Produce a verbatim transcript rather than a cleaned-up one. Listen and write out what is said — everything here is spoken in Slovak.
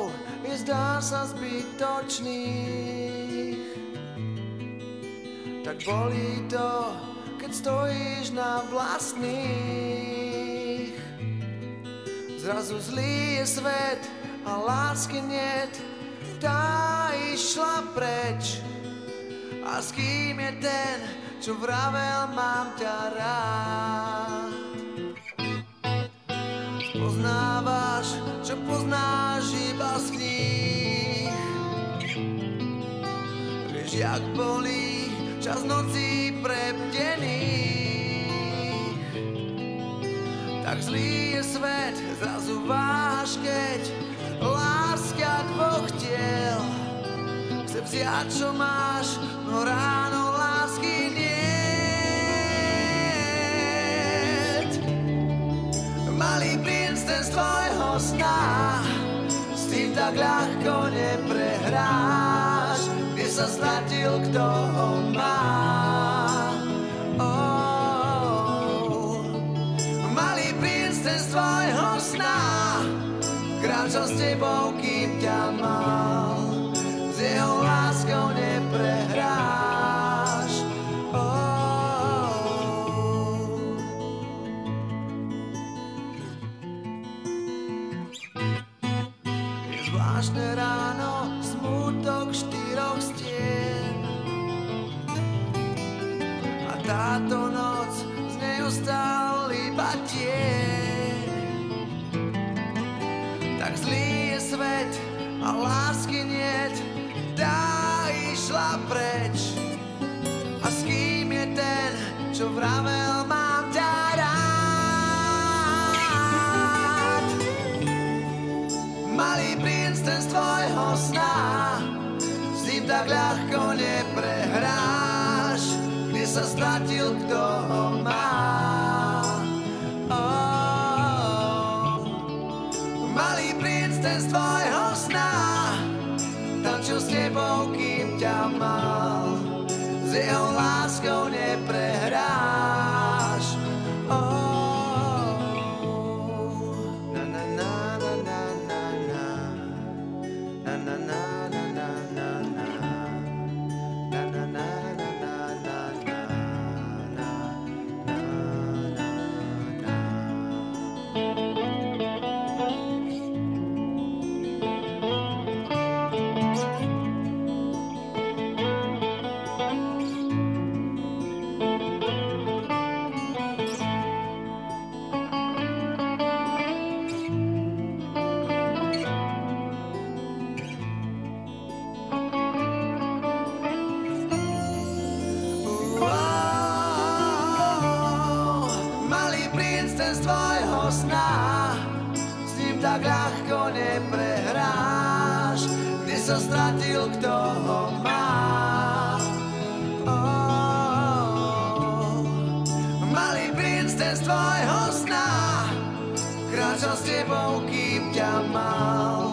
slov je zdá sa zbytočných. Tak bolí to, keď stojíš na vlastných. Zrazu zlý je svet a lásky niet, tá išla preč. A s kým je ten, čo vravel mám ťa rád? Poznávaš, čo poznáš iba z kníh. Vieš, jak bolí čas nocí prebdených. Tak zlý je svet, zrazu váš, keď láska dvoch tiel chce vziať, čo máš, no ráno lásky niet. Malý princ, ten z tvojho sna, s tým tak ľahko neprehráš. Kde sa stratil, kto ho má? Oh. Malý princ, ten z tvojho sna, kráčal s tebou, kým ťa mal. S jeho láskou neprehráš. Oh. Je zvláštne ráno, smútok štyroch stien. A táto noc z nej ostal iba tieň. Tak zlý je svet a lásky niet, tá išla preč. A s kým je ten, čo vravel mám ťa rád? Malý princ, ten z tvojho sna, s ním tak ľahko neprehráš. Kde sa stratil, kto ho má? Oh. Malý princ, ten z tvojho sna, tančil s tebou, kým ťa mal. S jeho láskou neprehráš. Oh. Na na na na na na na. Na na na na na na na. Na na na na na na na. Na na na na. Z tvojho sna, s ním tak ľahko neprehráš. Kde sa stratil, kto ho má? Oh. Malý princ, ten z tvojho sna, kráčal s tebou, kým ťa mal.